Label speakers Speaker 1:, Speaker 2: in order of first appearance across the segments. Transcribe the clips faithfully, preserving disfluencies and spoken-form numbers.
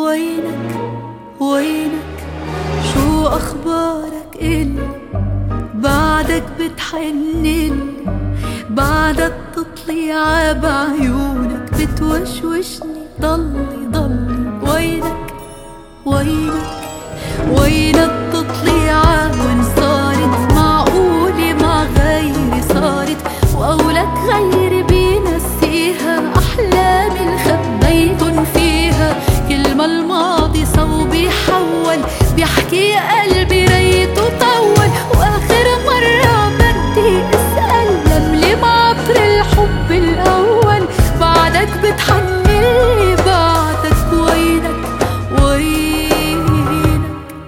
Speaker 1: وينك وينك شو أخبارك إلي؟ بعدك بتحنلي، بعدك تطلع بعيونك بتوشوشني ضلي ضلي. وينك وينك وينك تطلع وين صارت؟ معقولة مع غيري صارت؟ وقولك غيري بينسيها أحلامي اللي خبيتن فيها. كل ما الماضي صوبي حول بيحكي قلبي ريته طول. وآخر مرة بدي أسأل لملي معطر الحب الأول. بعدك بتحنلي، بعدك وينك وينك.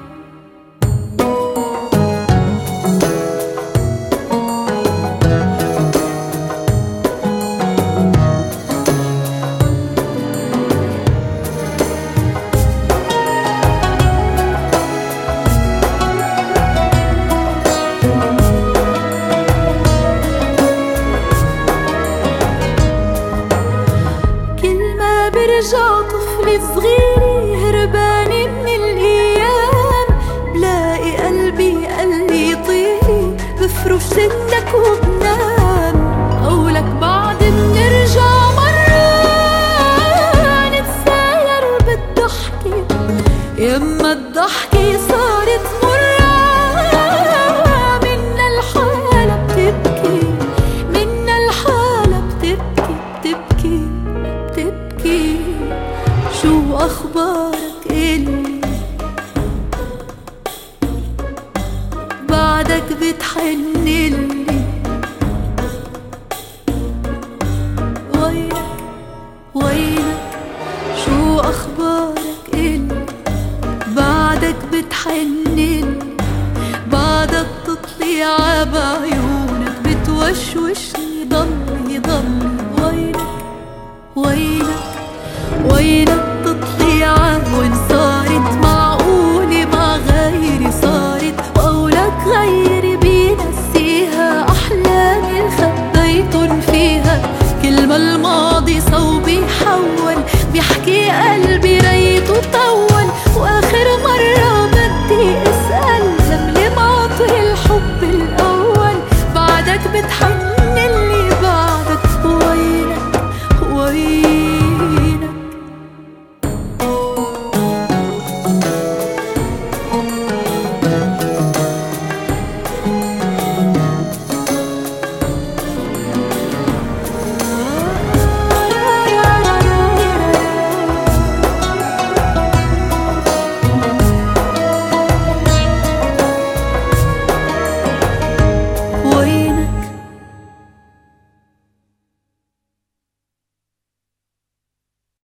Speaker 1: برجع طفل صغيري هرباني من الأيام. بلاقي قلبي قلبي يطيري بفرش سنك وبنام. قولك بعد منرجع مرة نتساير بالضحكة، يما الضحكة صارت مرة. منا الحالة بتبكي، منا الحالة بتبكي بتبكي بتبكي. شو أخبارك إلي؟ بعدك بتحنلي. وينك وينك شو أخبارك إلي؟ بعدك بتحنلي، بعدك تطلع بعيونك بتوشوشني ضلي ضلي. وينك وينك وينك